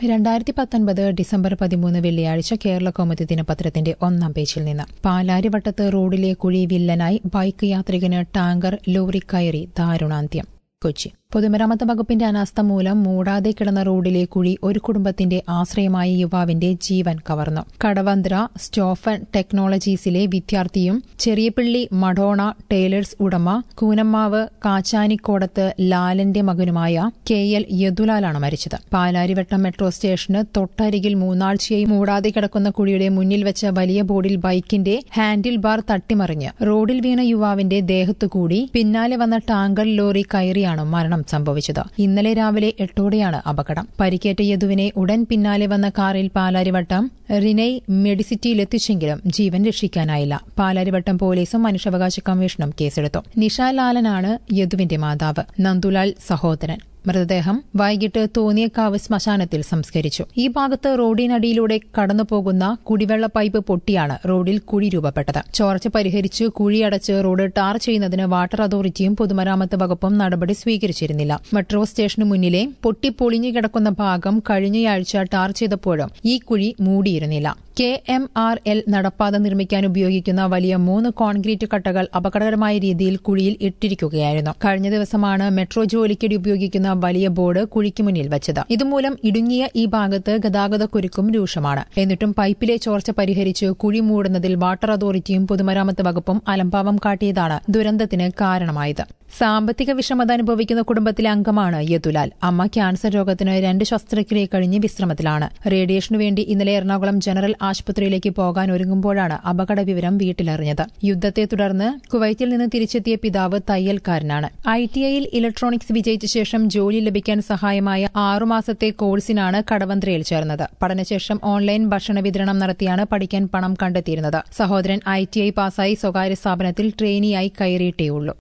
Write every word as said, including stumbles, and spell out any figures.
രണ്ടായിരത്തി പത്തൊൻപത് ഡിസംബർ പതിമൂന്ന് വെള്ളിയാഴ്ച കേരള കൗമുദി ദിനപത്രത്തിന്റെ ഒന്നാം പേജിൽ നിന്ന് പാലാരിവട്ടത്ത് റോഡിലെ കുഴി വില്ലനായി ബൈക്ക് യാത്രികന് ടാങ്കർ ലോറി കയറി ദാരുണാന്ത്യം. കൊച്ചി പൊതുമരാമത്ത് വകുപ്പിന്റെ അനാസ്ഥ മൂലം മൂടാതെ കിടന്ന റോഡിലെ കുഴി ഒരു കുടുംബത്തിന്റെ ആശ്രയമായ യുവാവിന്റെ ജീവൻ കവർന്നു. കടവന്ത്ര സ്റ്റോഫൻ ടെക്നോളജീസിലെ വിദ്യാർത്ഥിയും ചെറിയപിള്ളി മഡോണ ടൈലേഴ്സ് ഉടമ കൂനമ്മാവ് കാച്ചാനിക്കോടത്ത് ലാലന്റെ മകനുമായ കെ എൽ യദുലാലാണ് മരിച്ചത്. പാലാരിവട്ടം മെട്രോ സ്റ്റേഷന് തൊട്ടരികിൽ മൂന്നാഴ്ചയായി മൂടാതെ കിടക്കുന്ന കുഴിയുടെ മുന്നിൽ വെച്ച വലിയ ബോർഡിൽ ബൈക്കിന്റെ ഹാൻഡിൽ ബാർ തട്ടിമറിഞ്ഞ് റോഡിൽ വീണ യുവാവിന്റെ ദേഹത്തുകൂടി പിന്നാലെ വന്ന ടാങ്കർ ലോറി കയറിയാണ് മരണം സംഭവിച്ചത്. ഇന്നലെ രാവിലെ എട്ടോടെയാണ് അപകടം. പരിക്കേറ്റ യദുവിനെ ഉടൻ പിന്നാലെ വന്ന കാറിൽ പാലാരിവട്ടം റിനൈ മെഡിസിറ്റിയിലെത്തിച്ചെങ്കിലും ജീവൻ രക്ഷിക്കാനായില്ല. പാലാരിവട്ടം പോലീസും മനുഷ്യാവകാശ കമ്മീഷനും കേസെടുത്തു. നിഷ ലാലനാണ് യദുവിന്റെ മാതാവ്. നന്ദുലാൽ സഹോദരൻ. മൃതദേഹം വൈകിട്ട് തോന്നിയക്കാവ് ശ്മശാനത്തിൽ സംസ്കരിച്ചു. ഈ ഭാഗത്ത് റോഡിനടിയിലൂടെ കടന്നുപോകുന്ന കുടിവെള്ള പൈപ്പ് പൊട്ടിയാണ് റോഡിൽ കുഴി രൂപപ്പെട്ടത്. ചോർച്ച പരിഹരിച്ച് കുഴിയടച്ച് റോഡ് ടാർ ചെയ്യുന്നതിന് വാട്ടർ അതോറിറ്റിയും പൊതുമരാമത്ത് വകുപ്പും നടപടി സ്വീകരിച്ചിരുന്നില്ല. മെട്രോ സ്റ്റേഷനു മുന്നിലെ പൊട്ടിപ്പൊളിഞ്ഞു കിടക്കുന്ന ഭാഗം കഴിഞ്ഞയാഴ്ച ടാർ ചെയ്തപ്പോഴും ഈ കുഴി മൂടിയിരുന്നില്ല. കെ എം ആർ എൽ നടപ്പാത നിർമ്മിക്കാൻ ഉപയോഗിക്കുന്ന വലിയ മൂന്ന് കോൺക്രീറ്റ് കട്ടകൾ അപകടകരമായ രീതിയിൽ കുഴിയിൽ ഇട്ടിരിക്കുകയായിരുന്നു. കഴിഞ്ഞ ദിവസമാണ് മെട്രോ ജോലിക്കിടെ ഉപയോഗിക്കുന്ന വലിയ ബോർഡ് കുഴിക്ക് മുന്നിൽ വച്ചത്. ഇതുമൂലം ഇടുങ്ങിയ ഈ ഭാഗത്ത് ഗതാഗതക്കുരുക്കും രൂക്ഷമാണ്. എന്നിട്ടും പൈപ്പിലെ ചോർച്ച പരിഹരിച്ച് കുഴി മൂടുന്നതിൽ വാട്ടർ അതോറിറ്റിയും പൊതുമരാമത്ത് വകുപ്പും അലംഭാവം കാട്ടിയതാണ് ദുരന്തത്തിന് കാരണമായത്. സാമ്പത്തിക വിഷമത അനുഭവിക്കുന്ന കുടുംബത്തിലെ അംഗമാണ് യദുലാൽ. അമ്മ ക്യാൻസർ രോഗത്തിന് രണ്ട് ശസ്ത്രക്രിയ കഴിഞ്ഞ് വിശ്രമത്തിലാണ്. റേഡിയേഷനു വേണ്ടി ഇന്നലെ എറണാകുളം ജനറൽ ആശുപത്രിയിലേക്ക് പോകാൻ ഒരുങ്ങുമ്പോഴാണ് അപകട വിവരം വീട്ടിലറിഞ്ഞത്. യുദ്ധത്തെ തുടർന്ന് കുവൈറ്റിൽ നിന്ന് തിരിച്ചെത്തിയ പിതാവ് തയ്യൽക്കാരനാണ്. ഐ ടി ഐയിൽ ഇലക്ട്രോണിക്സ് വിജയിച്ച ശേഷം ജോലി ലഭിക്കാൻ സഹായമായ ആറുമാസത്തെ കോഴ്സിനാണ് കടവന്ത്രയിൽ ചേർന്നത്. പഠനശേഷം ഓൺലൈൻ ഭക്ഷണ വിതരണം നടത്തിയാണ് പഠിക്കാൻ പണം കണ്ടെത്തിയിരുന്നത്. സഹോദരൻ ഐ ടി ഐ പാസായി സ്വകാര്യ സ്ഥാപനത്തിൽ ട്രെയിനിയായി കയറിയിട്ടേയുള്ളൂ.